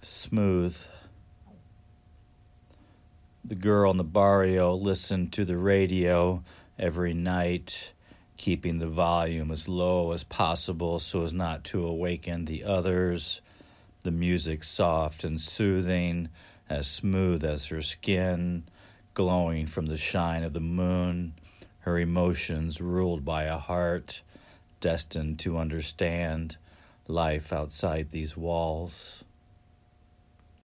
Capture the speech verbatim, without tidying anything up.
smooth. The girl in the barrio listened to the radio every night, keeping the volume as low as possible so as not to awaken the others. The music soft and soothing, as smooth as her skin, glowing from the shine of the moon, her emotions ruled by a heart destined to understand life outside these walls.